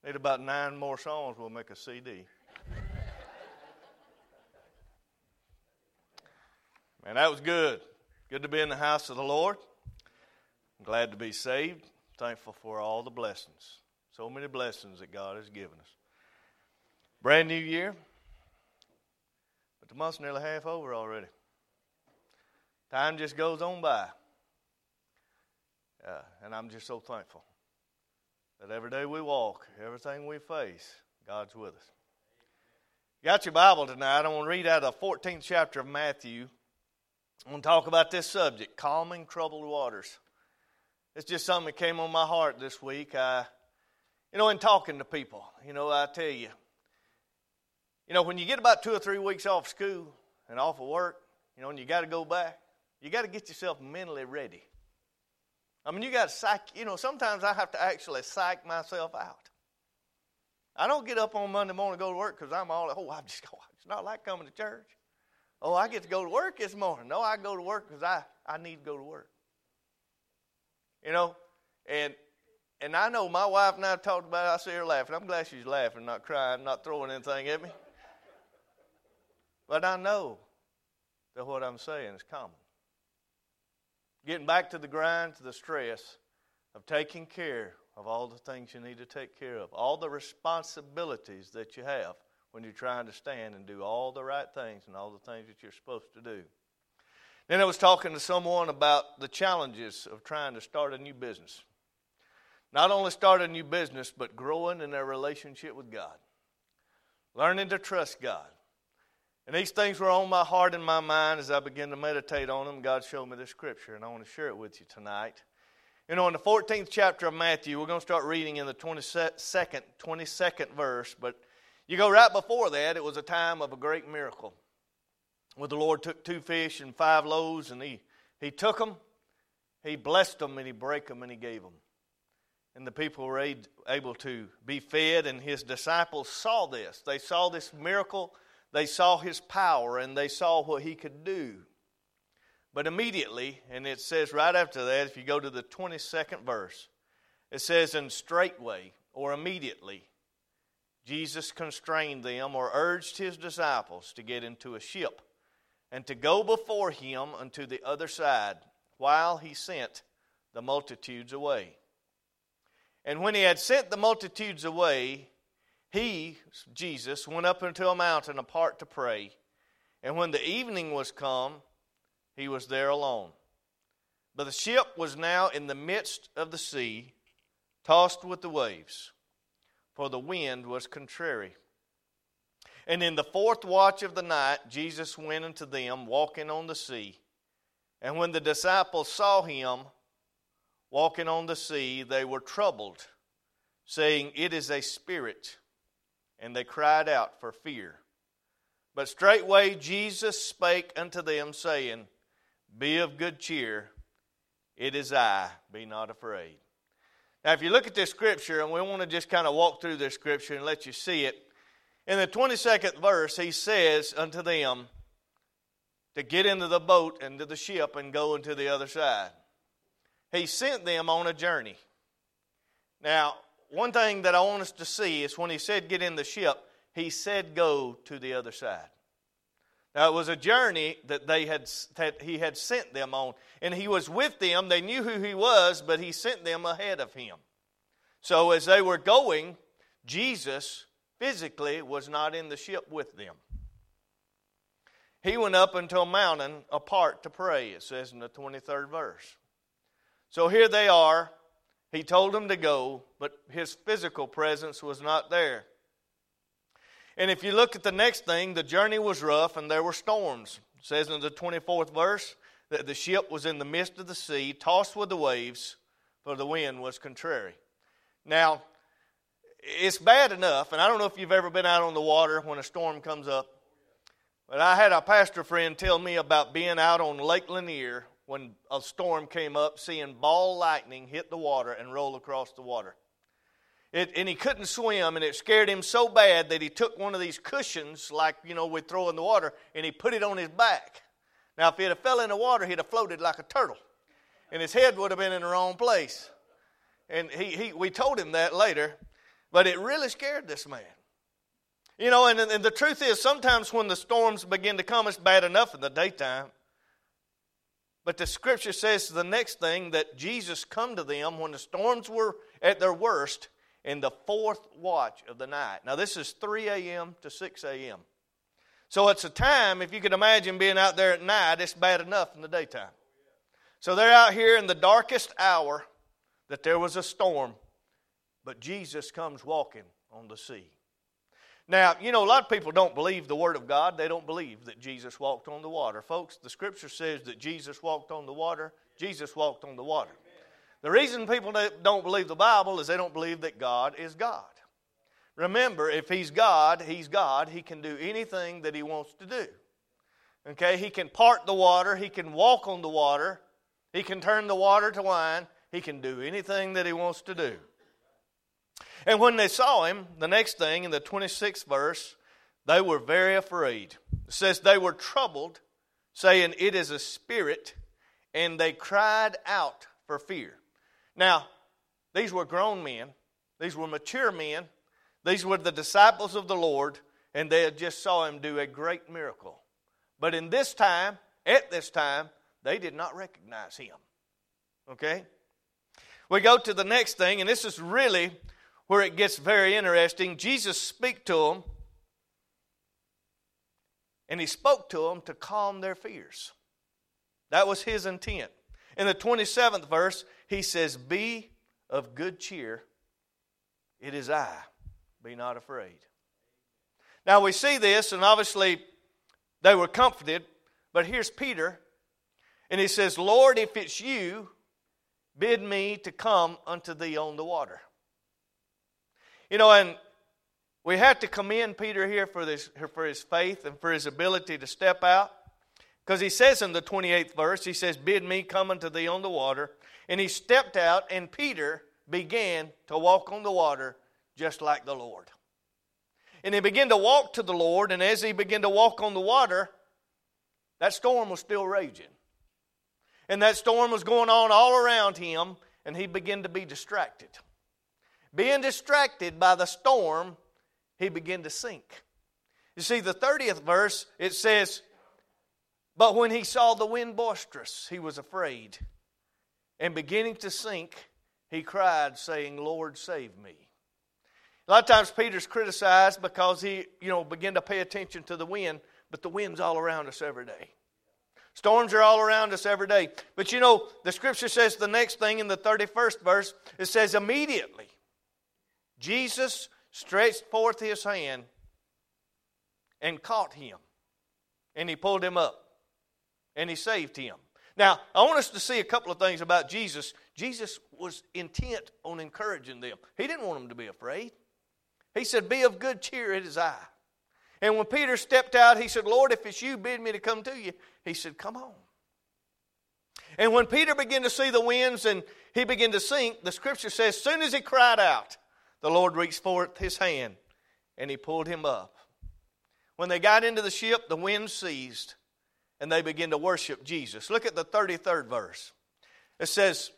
Need about 9 more songs, we'll make a CD. Man, that was good. Good to be in the house of the Lord. I'm glad to be saved. Thankful for all the blessings. So many blessings that God has given us. Brand new year. But the month's nearly half over already. Time just goes on by. And I'm just so thankful that every day we walk, everything we face, God's with us. You got your Bible tonight. I want to read out of the 14th chapter of Matthew. I want to talk about this subject, calming troubled waters. It's just something that came on my heart this week. In talking to people, I tell you, when you get about 2 or 3 weeks off school and off of work, and you got to go back, you got to get yourself mentally ready. I mean, you got to psych, sometimes I have to actually psych myself out. I don't get up on Monday morning to go to work because I'm all, it's not like coming to church. Oh, I get to go to work this morning. No, I go to work because I need to go to work. And I know my wife and I talked about it. I see her laughing. I'm glad she's laughing, not crying, not throwing anything at me. But I know that what I'm saying is common. Getting back to the grind, to the stress of taking care of all the things you need to take care of, all the responsibilities that you have when you're trying to stand and do all the right things and all the things that you're supposed to do. Then I was talking to someone about the challenges of trying to start a new business. Not only start a new business, but growing in their relationship with God. Learning to trust God. And these things were on my heart and my mind as I began to meditate on them. God showed me this scripture, and I want to share it with you tonight. In the 14th chapter of Matthew, we're going to start reading in the 22nd verse. But you go right before that, it was a time of a great miracle, where the Lord took 2 fish and 5 loaves, and He took them, He blessed them, and He broke them, and He gave them. And the people were able to be fed, and His disciples saw this. They saw this miracle. They saw His power, and they saw what He could do. But immediately, and it says right after that, if you go to the 22nd verse, it says, and straightway, or immediately, Jesus constrained them, or urged His disciples to get into a ship, and to go before Him unto the other side, while He sent the multitudes away. And when He had sent the multitudes away, He, Jesus, went up into a mountain apart to pray. And when the evening was come, He was there alone. But the ship was now in the midst of the sea, tossed with the waves, for the wind was contrary. And in the 4th watch of the night, Jesus went unto them, walking on the sea. And when the disciples saw Him walking on the sea, they were troubled, saying, It is a spirit. And they cried out for fear. But straightway Jesus spake unto them, saying, Be of good cheer, it is I, be not afraid. Now if you look at this scripture, and we want to just kind of walk through this scripture and let you see it, in the 22nd verse, He says unto them to get into the boat, into the ship, and go into the other side. He sent them on a journey. Now, one thing that I want us to see is when He said get in the ship, He said go to the other side. Now, it was a journey that He had sent them on. And He was with them. They knew who He was, but He sent them ahead of Him. So as they were going, Jesus physically was not in the ship with them. He went up into a mountain apart to pray, it says in the 23rd verse. So here they are. He told them to go, but His physical presence was not there. And if you look at the next thing, the journey was rough and there were storms. It says in the 24th verse that the ship was in the midst of the sea, tossed with the waves, for the wind was contrary. Now, it's bad enough, and I don't know if you've ever been out on the water when a storm comes up, but I had a pastor friend tell me about being out on Lake Lanier when a storm came up, seeing ball lightning hit the water and roll across the water. And he couldn't swim, and it scared him so bad that he took one of these cushions, like, we throw in the water, and he put it on his back. Now, if he'd have fell in the water, he'd have floated like a turtle, and his head would have been in the wrong place. And we told him that later. But it really scared this man. You know, and the truth is, sometimes when the storms begin to come, it's bad enough in the daytime. But the Scripture says the next thing, that Jesus come to them when the storms were at their worst in the fourth watch of the night. Now, this is 3 a.m. to 6 a.m. So it's a time, if you can imagine being out there at night, it's bad enough in the daytime. So they're out here in the darkest hour that there was a storm, but Jesus comes walking on the sea. Now, you know, a lot of people don't believe the Word of God. They don't believe that Jesus walked on the water. Folks, the Scripture says that Jesus walked on the water. Jesus walked on the water. The reason people don't believe the Bible is they don't believe that God is God. Remember, if He's God, He's God. He can do anything that He wants to do. Okay, He can part the water. He can walk on the water. He can turn the water to wine. He can do anything that He wants to do. And when they saw Him, the next thing in the 26th verse, they were very afraid. It says they were troubled, saying, "It is a spirit," and they cried out for fear. Now, these were grown men. These were mature men. These were the disciples of the Lord, and they had just saw Him do a great miracle. But at this time, they did not recognize Him. Okay? We go to the next thing, and this is really where it gets very interesting. Jesus spoke to them, and He spoke to them to calm their fears. That was His intent. In the 27th verse, He says, "Be of good cheer. It is I. Be not afraid." Now we see this, and obviously they were comforted. But here's Peter, and he says, "Lord, if it's you, bid me to come unto thee on the water." You know, and we have to commend Peter here for his faith and for his ability to step out. Because he says in the 28th verse, he says, "Bid me come unto thee on the water." And he stepped out, and Peter began to walk on the water just like the Lord. And he began to walk to the Lord, and as he began to walk on the water, that storm was still raging. And that storm was going on all around him, and he began to be distracted. Being distracted by the storm, he began to sink. You see, the 30th verse, it says, "But when he saw the wind boisterous, he was afraid. And beginning to sink, he cried, saying, Lord, save me." A lot of times Peter's criticized because he, began to pay attention to the wind, but the wind's all around us every day. Storms are all around us every day. But the Scripture says the next thing in the 31st verse, it says, "Immediately Jesus stretched forth His hand and caught him, and He pulled him up, and He saved him." Now, I want us to see a couple of things about Jesus. Jesus was intent on encouraging them. He didn't want them to be afraid. He said, "Be of good cheer, it is I." And when Peter stepped out, he said, "Lord, if it's you, bid me to come to you." He said, "Come on." And when Peter began to see the winds and he began to sink, the Scripture says, as soon as he cried out, the Lord reached forth His hand and He pulled him up. When they got into the ship, the wind ceased and they began to worship Jesus. Look at the 33rd verse. It says,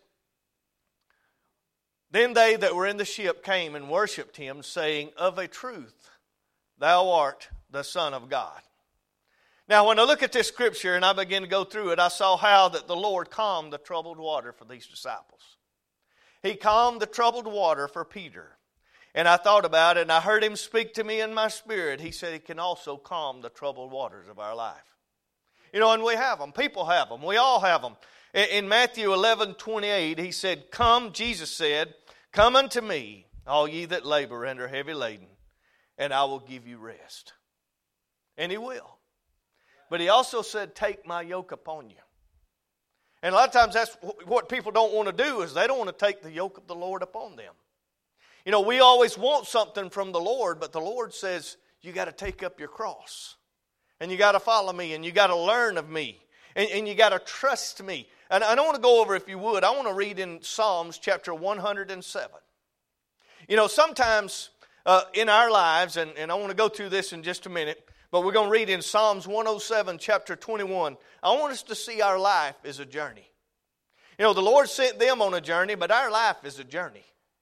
"Then they that were in the ship came and worshipped Him, saying, Of a truth, Thou art the Son of God." Now, when I look at this Scripture and I begin to go through it, I saw how that the Lord calmed the troubled water for these disciples. He calmed the troubled water for Peter. And I thought about it, and I heard Him speak to me in my spirit. He said He can also calm the troubled waters of our life. And we have them. People have them. We all have them. In Matthew 11:28, He said, Jesus said, "Come unto me, all ye that labor and are heavy laden, and I will give you rest." And He will. But He also said, "Take my yoke upon you." And a lot of times that's what people don't want to do, is they don't want to take the yoke of the Lord upon them. We always want something from the Lord, but the Lord says, you got to take up your cross. And you got to follow me, and you got to learn of me. And you got to trust me. And I want to go over, if you would, I want to read in Psalms chapter 107. Sometimes in our lives, and I want to go through this in just a minute, but we're going to read in Psalms 107, chapter 21. I want us to see our life as a journey. The Lord sent them on a journey, but our life is a journey.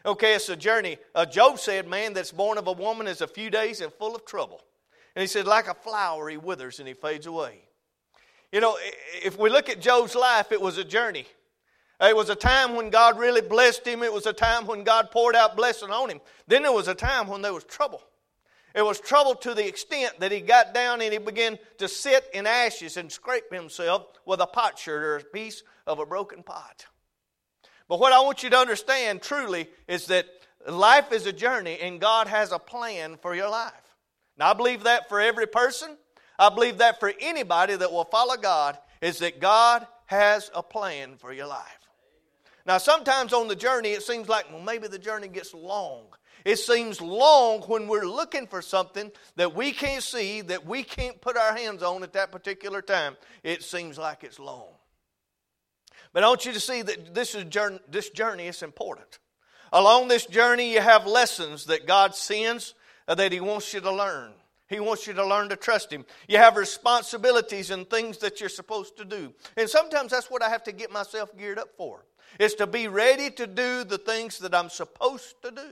Okay, it's a journey. Job said, man that's born of a woman is a few days and full of trouble. And he said, like a flower, he withers and he fades away. You know, if we look at Job's life, it was a journey. It was a time when God really blessed him. It was a time when God poured out blessing on him. Then there was a time when there was trouble. It was trouble to the extent that he got down and he began to sit in ashes and scrape himself with a potsherd or a piece of a broken pot. But what I want you to understand truly is that life is a journey and God has a plan for your life. Now I believe that for every person. I believe that for anybody that will follow God is that God has a plan for your life. Now sometimes on the journey it seems like, well, maybe the journey gets long. It seems long when we're looking for something that we can't see, that we can't put our hands on at that particular time. It seems like it's long. But I want you to see that this journey is important. Along this journey you have lessons that God sends that He wants you to learn. He wants you to learn to trust Him. You have responsibilities and things that you're supposed to do. And sometimes that's what I have to get myself geared up for. Is to be ready to do the things that I'm supposed to do.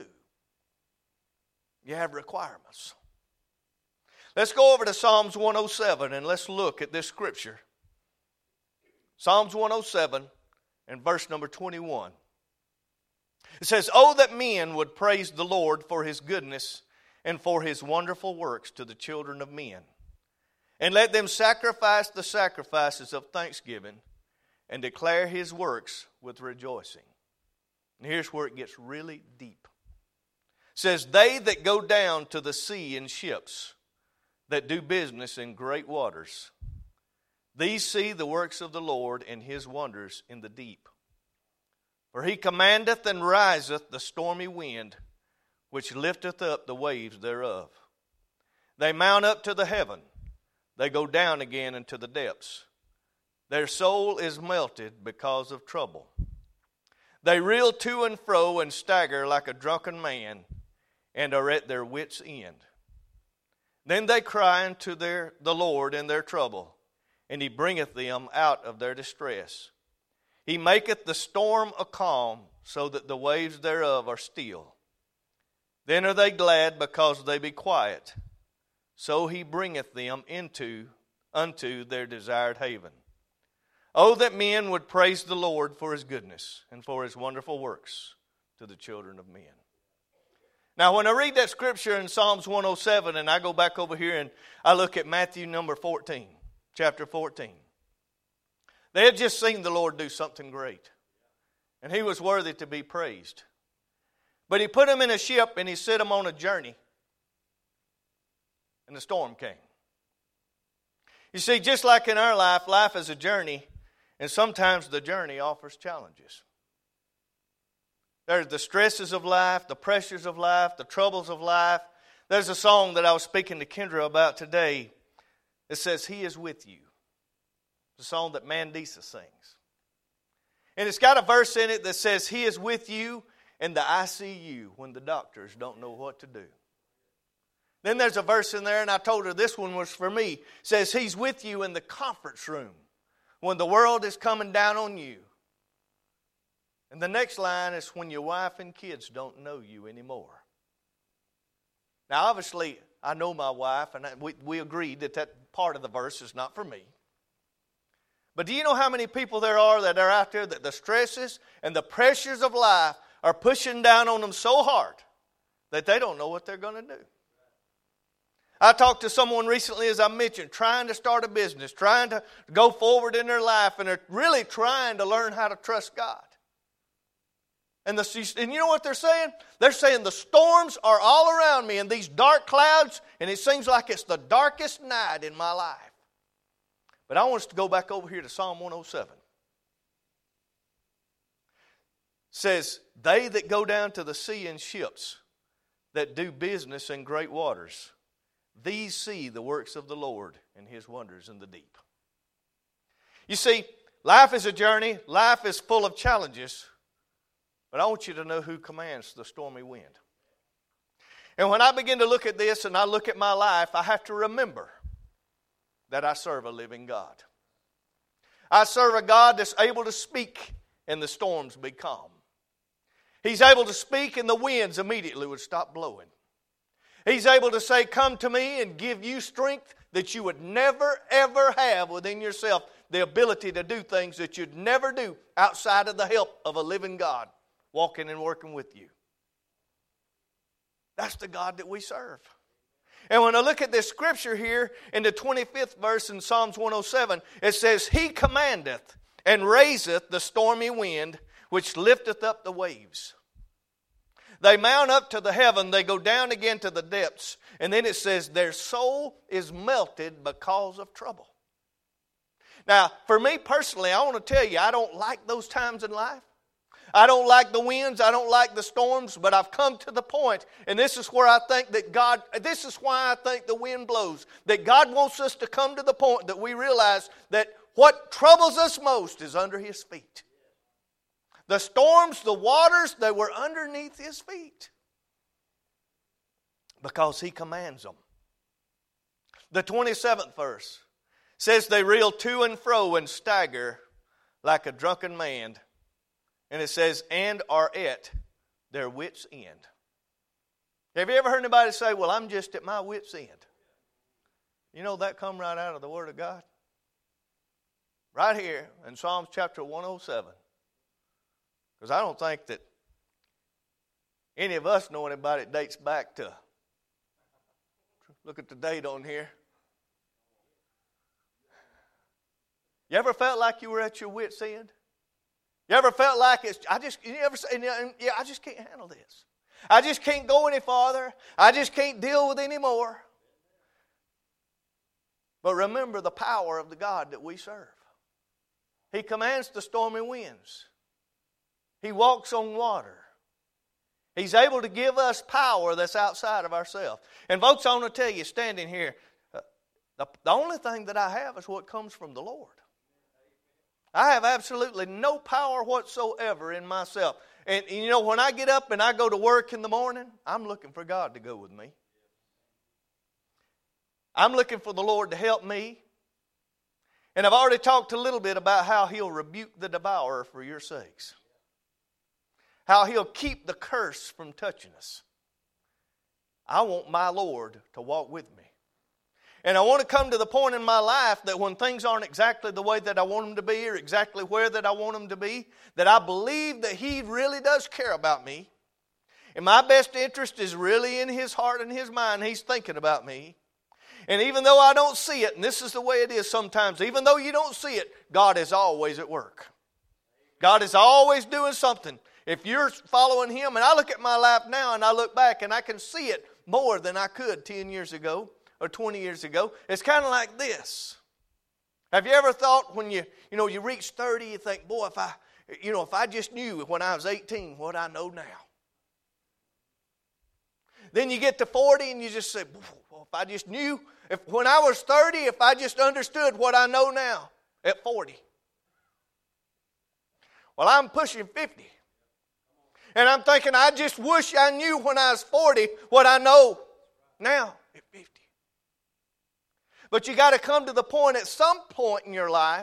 You have requirements. Let's go over to Psalms 107 and let's look at this scripture. Psalms 107 and verse number 21. It says, "Oh, that men would praise the Lord for His goodness and for His wonderful works to the children of men. And let them sacrifice the sacrifices of thanksgiving and declare His works with rejoicing." And here's where it gets really deep. It says, "They that go down to the sea in ships, that do business in great waters, these see the works of the Lord and His wonders in the deep. For He commandeth and riseth the stormy wind, which lifteth up the waves thereof. They mount up to the heaven, they go down again into the depths. Their soul is melted because of trouble. They reel to and fro and stagger like a drunken man, and are at their wits' end. Then they cry unto the Lord in their trouble, and He bringeth them out of their distress. He maketh the storm a calm, so that the waves thereof are still. Then are they glad because they be quiet. So He bringeth them unto their desired haven. Oh, that men would praise the Lord for His goodness and for His wonderful works to the children of men." Now, when I read that scripture in Psalms 107, and I go back over here and I look at Matthew number 14, chapter 14. They had just seen the Lord do something great. And He was worthy to be praised. But He put them in a ship and He set them on a journey. And the storm came. You see, just like in our life, life is a journey. And sometimes the journey offers challenges. There's the stresses of life, the pressures of life, the troubles of life. There's a song that I was speaking to Kendra about today. It says, "He is with you." It's a song that Mandisa sings. And it's got a verse in it that says, "He is with you in the ICU when the doctors don't know what to do." Then there's a verse in there, and I told her this one was for me. It says, "He's with you in the conference room when the world is coming down on you." And the next line is, "When your wife and kids don't know you anymore." Now, obviously, I know my wife, and we agreed that part of the verse is not for me. But do you know how many people there are that are out there that the stresses and the pressures of life are pushing down on them so hard that they don't know what they're going to do? I talked to someone recently, as I mentioned, trying to start a business, trying to go forward in their life, and they're really trying to learn how to trust God. And you know what they're saying? They're saying the storms are all around me and these dark clouds, and it seems like it's the darkest night in my life. But I want us to go back over here to Psalm 107. It says, "They that go down to the sea in ships, that do business in great waters, these see the works of the Lord and His wonders in the deep." You see, life is a journey. Life is full of challenges. But I want you to know who commands the stormy wind. And when I begin to look at this and I look at my life, I have to remember that I serve a living God. I serve a God that's able to speak and the storms be calm. He's able to speak and the winds immediately would stop blowing. He's able to say, come to me, and give you strength that you would never, ever have within yourself. The ability to do things that you'd never do outside of the help of a living God walking and working with you. That's the God that we serve. And when I look at this scripture here in the 25th verse in Psalms 107, it says, He commandeth and raiseth the stormy wind, which lifteth up the waves. They mount up to the heaven, they go down again to the depths. And then it says, their soul is melted because of trouble. Now, for me personally, I want to tell you, I don't like those times in life. I don't like the winds, I don't like the storms, but I've come to the point, and this is where I think that God, this is why I think the wind blows, that God wants us to come to the point that we realize that what troubles us most is under His feet. The storms, the waters, they were underneath His feet because He commands them. The 27th verse says they reel to and fro and stagger like a drunken man. And it says, and are at their wits' end. Have you ever heard anybody say, well, I'm just at my wits' end? You know that come right out of the Word of God. Right here in Psalms chapter 107. Because I don't think that any of us know anybody that dates back to, look at the date on here. You ever felt like you were at your wits' end? You ever felt like I just can't handle this. I just can't go any farther. I just can't deal with any more. But remember the power of the God that we serve. He commands the stormy winds. He walks on water. He's able to give us power that's outside of ourselves. And folks, I want to tell you, standing here, the only thing that I have is what comes from the Lord. I have absolutely no power whatsoever in myself. And you know, when I get up and I go to work in the morning, I'm looking for God to go with me. I'm looking for the Lord to help me. And I've already talked a little bit about how He'll rebuke the devourer for your sakes. How He'll keep the curse from touching us. I want my Lord to walk with me. And I want to come to the point in my life that when things aren't exactly the way that I want them to be or exactly where that I want them to be, that I believe that He really does care about me. And my best interest is really in His heart and His mind. He's thinking about me. And even though I don't see it, and this is the way it is sometimes, even though you don't see it, God is always at work. God is always doing something. If you're following Him, and I look at my life now and I look back and I can see it more than I could 10 years ago. Or 20 years ago, it's kind of like this. Have you ever thought when you reach 30, you think, boy, if I just knew when I was 18 what I know now. Then you get to 40 and you just say, well, if I just knew, when I was 30, if I just understood what I know now at 40. Well, I'm pushing 50. And I'm thinking, I just wish I knew when I was 40 what I know now at 50. But you got to come to the point at some point in your life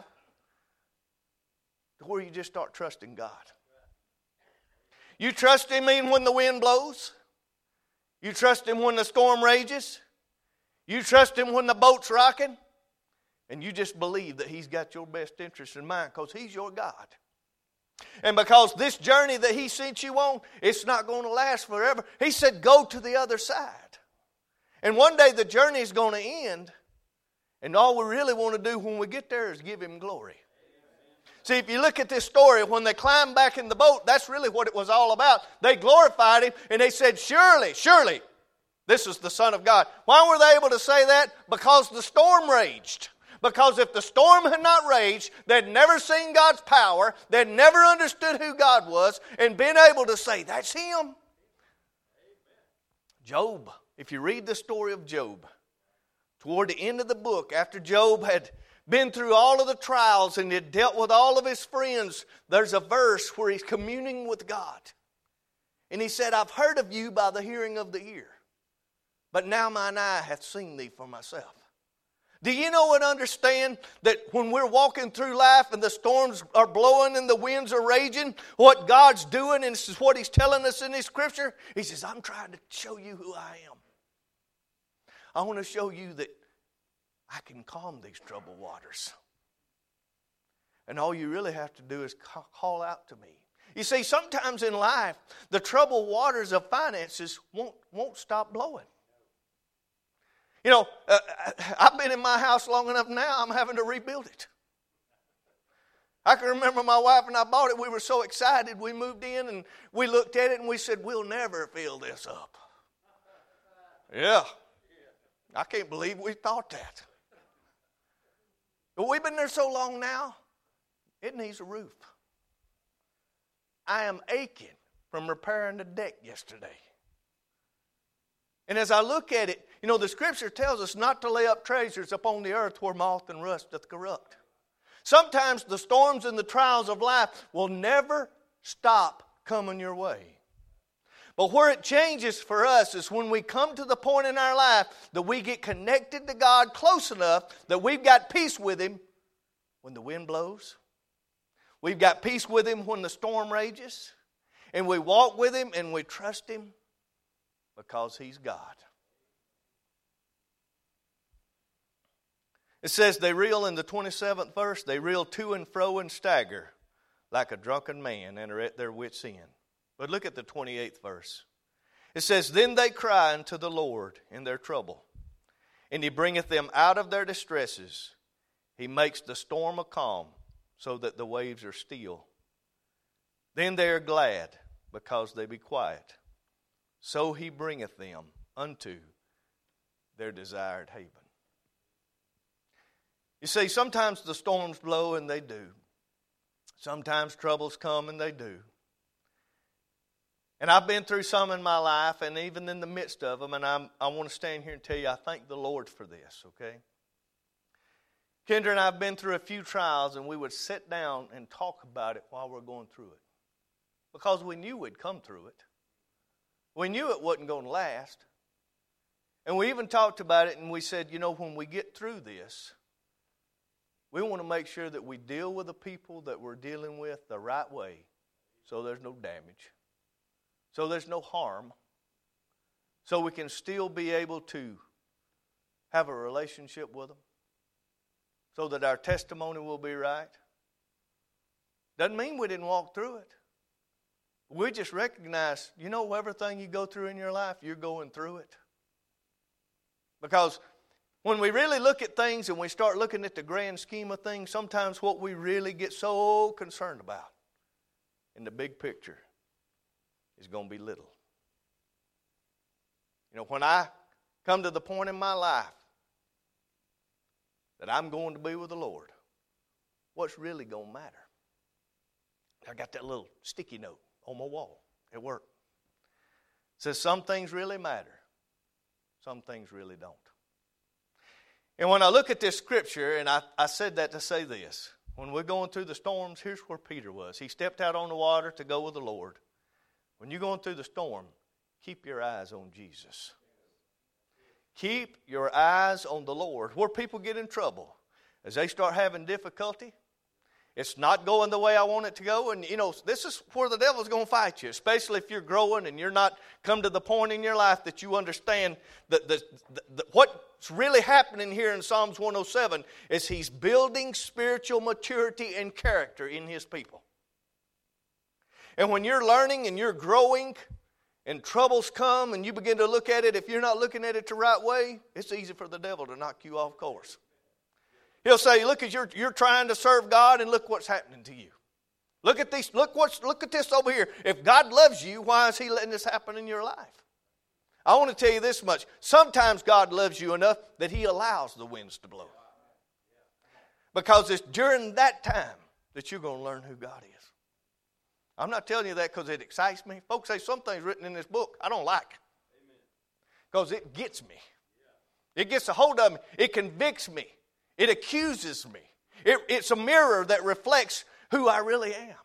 where you just start trusting God. You trust Him even when the wind blows. You trust Him when the storm rages. You trust Him when the boat's rocking. And you just believe that He's got your best interest in mind because He's your God. And because this journey that He sent you on, it's not going to last forever. He said, go to the other side. And one day the journey is going to end. And all we really want to do when we get there is give Him glory. See, if you look at this story, when they climbed back in the boat, that's really what it was all about. They glorified Him and they said, surely, surely, this is the Son of God. Why were they able to say that? Because the storm raged. Because if the storm had not raged, they'd never seen God's power, they'd never understood who God was, and been able to say, that's Him. Job, if you read the story of Job, toward the end of the book, after Job had been through all of the trials and had dealt with all of his friends, there's a verse where he's communing with God. And he said, I've heard of you by the hearing of the ear, but now mine eye hath seen thee for myself. Do you know and understand that when we're walking through life and the storms are blowing and the winds are raging, what God's doing, and this is what He's telling us in His Scripture, He says, I'm trying to show you who I am. I want to show you that I can calm these troubled waters. And all you really have to do is call out to me. You see, sometimes in life, the troubled waters of finances won't stop blowing. You know, I've been in my house long enough now, I'm having to rebuild it. I can remember my wife and I bought it. We were so excited. We moved in and we looked at it and we said, we'll never fill this up. Yeah. I can't believe we thought that. But we've been there so long now, it needs a roof. I am aching from repairing the deck yesterday. And as I look at it, you know, the Scripture tells us not to lay up treasures upon the earth where moth and rust doth corrupt. Sometimes the storms and the trials of life will never stop coming your way. But where it changes for us is when we come to the point in our life that we get connected to God close enough that we've got peace with Him when the wind blows. We've got peace with Him when the storm rages. And we walk with Him and we trust Him because He's God. It says they reel in the 27th verse, they reel to and fro and stagger like a drunken man and are at their wits' end. But look at the 28th verse. It says, then they cry unto the Lord in their trouble, and He bringeth them out of their distresses. He makes the storm a calm, so that the waves are still. Then they are glad, because they be quiet. So He bringeth them unto their desired haven. You see, sometimes the storms blow, and they do. Sometimes troubles come, and they do. And I've been through some in my life, and even in the midst of them, and I want to stand here and tell you I thank the Lord for this, okay? Kendra and I have been through a few trials, and we would sit down and talk about it while we're going through it. Because we knew we'd come through it. We knew it wasn't going to last. And we even talked about it, and we said, you know, when we get through this, we want to make sure that we deal with the people that we're dealing with the right way so there's no damage, so there's no harm, so we can still be able to have a relationship with them, so that our testimony will be right. Doesn't mean we didn't walk through it. We just recognize, you know, everything you go through in your life, you're going through it. Because when we really look at things and we start looking at the grand scheme of things, sometimes what we really get so concerned about in the big picture is going to be little. You know, when I come to the point in my life that I'm going to be with the Lord, what's really going to matter? I got that little sticky note on my wall at work. It says some things really matter, some things really don't. And when I look at this scripture, and I said that to say this, when we're going through the storms, here's where Peter was. He stepped out on the water to go with the Lord. When you're going through the storm, keep your eyes on Jesus. Keep your eyes on the Lord. Where people get in trouble, as they start having difficulty, it's not going the way I want it to go. And, you know, this is where the devil's going to fight you, especially if you're growing and you're not come to the point in your life that you understand that what's really happening here in Psalms 107 is He's building spiritual maturity and character in His people. And when you're learning and you're growing and troubles come and you begin to look at it, if you're not looking at it the right way, it's easy for the devil to knock you off course. He'll say, look, as you're trying to serve God, and look what's happening to you. Look at this, look at this over here. If God loves you, why is He letting this happen in your life? I want to tell you this much. Sometimes God loves you enough that He allows the winds to blow. Because it's during that time that you're going to learn who God is. I'm not telling you that because it excites me. Folks say some things written in this book I don't like. Because it gets me. It gets a hold of me. It convicts me. It accuses me. It's a mirror that reflects who I really am.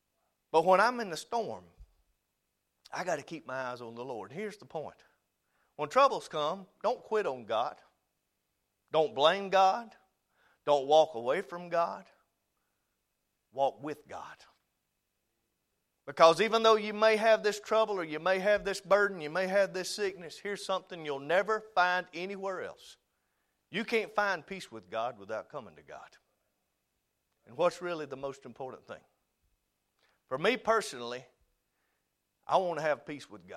But when I'm in the storm, I got to keep my eyes on the Lord. Here's the point. When troubles come, don't quit on God. Don't blame God. Don't walk away from God. Walk with God. Because even though you may have this trouble or you may have this burden, you may have this sickness, here's something you'll never find anywhere else. You can't find peace with God without coming to God. And what's really the most important thing? For me personally, I want to have peace with God.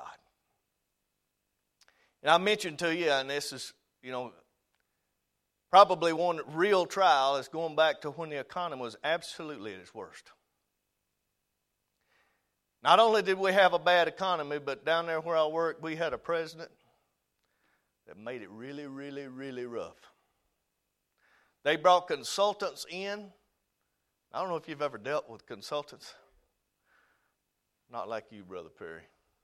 And I mentioned to you, and this is, probably one real trial is going back to when the economy was absolutely at its worst. Not only did we have a bad economy, but down there where I work, we had a president that made it really, really, really rough. They brought consultants in. I don't know if you've ever dealt with consultants. Not like you, Brother Perry.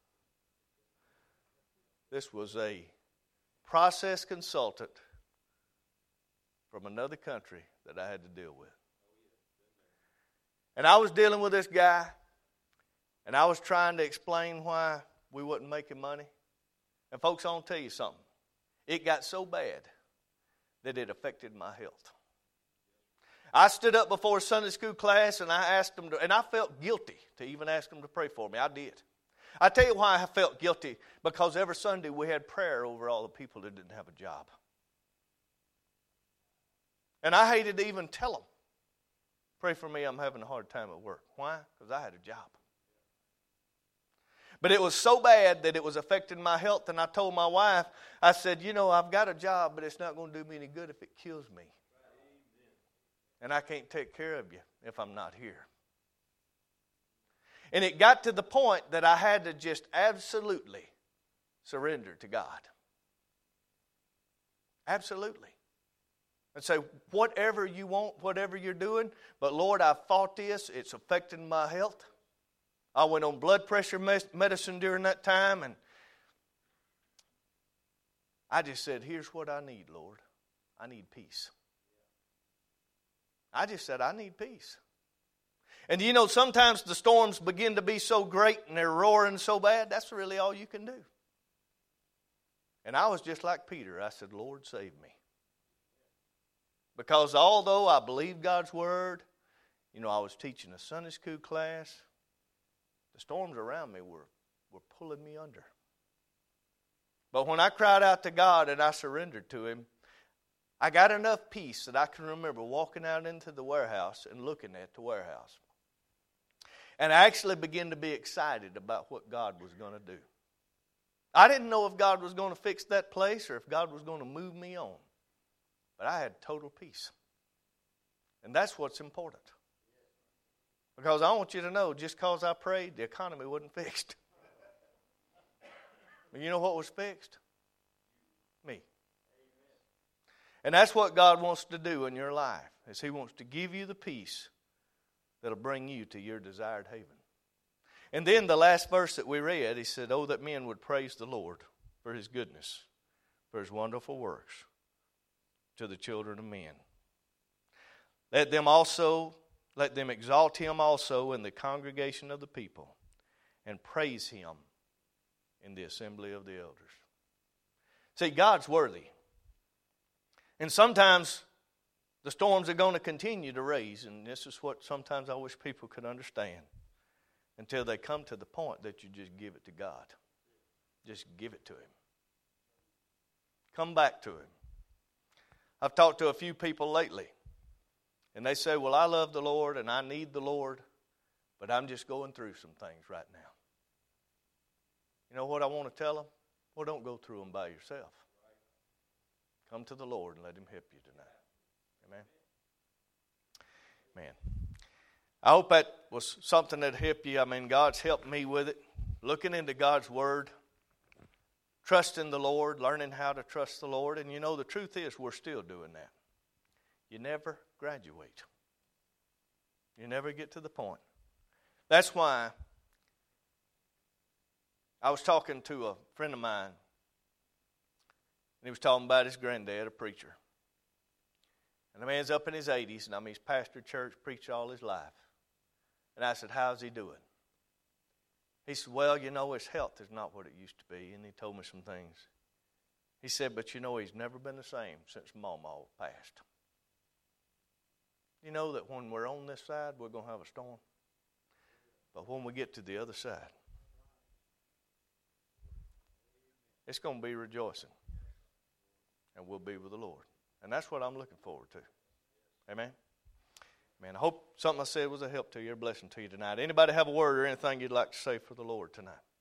This was a process consultant from another country that I had to deal with. And I was dealing with this guy, and I was trying to explain why we wasn't making money. And folks, I want to tell you something. It got so bad that it affected my health. I stood up before a Sunday school class, and I asked them and I felt guilty to even ask them to pray for me. I did. I tell you why I felt guilty. Because every Sunday we had prayer over all the people that didn't have a job. And I hated to even tell them, pray for me, I'm having a hard time at work. Why? Because I had a job. But it was so bad that it was affecting my health, and I told my wife, I said, I've got a job, but it's not going to do me any good if it kills me. And I can't take care of you if I'm not here. And it got to the point that I had to just absolutely surrender to God. Absolutely. And say, whatever you want, whatever you're doing, but Lord, I fought this. It's affecting my health. I went on blood pressure medicine during that time, and I just said, here's what I need, Lord. I need peace. I just said, I need peace. And sometimes the storms begin to be so great and they're roaring so bad, that's really all you can do. And I was just like Peter. I said, Lord, save me. Because although I believed God's word, I was teaching a Sunday school class, the storms around me were pulling me under. But when I cried out to God and I surrendered to Him, I got enough peace that I can remember walking out into the warehouse and looking at the warehouse. And I actually began to be excited about what God was going to do. I didn't know if God was going to fix that place or if God was going to move me on. But I had total peace. And that's what's important. Because I want you to know, just because I prayed, the economy wasn't fixed. But you know what was fixed? Me. And that's what God wants to do in your life, is He wants to give you the peace that'll bring you to your desired haven. And then the last verse that we read, he said, oh, that men would praise the Lord for His goodness, for His wonderful works to the children of men. Let them exalt Him also in the congregation of the people, and praise Him in the assembly of the elders. See, God's worthy. And sometimes the storms are going to continue to raise, and this is what sometimes I wish people could understand, until they come to the point that you just give it to God. Just give it to Him. Come back to Him. I've talked to a few people lately, and they say, well, I love the Lord and I need the Lord, but I'm just going through some things right now. You know what I want to tell them? Well, don't go through them by yourself. Come to the Lord and let Him help you tonight. Amen? Man. I hope that was something that helped you. God's helped me with it. Looking into God's Word. Trusting the Lord. Learning how to trust the Lord. And the truth is, we're still doing that. You never graduate. You never get to the point. That's why I was talking to a friend of mine. And he was talking about his granddad, a preacher. And the man's up in his 80s, and he's pastored church, preached all his life. And I said, how's he doing? He said, well, his health is not what it used to be. And he told me some things. He said, but you know, he's never been the same since Mama passed. You know that when we're on this side, we're going to have a storm. But when we get to the other side, it's going to be rejoicing. And we'll be with the Lord. And that's what I'm looking forward to. Amen? Amen. I hope something I said was a help to you, a blessing to you tonight. Anybody have a word or anything you'd like to say for the Lord tonight?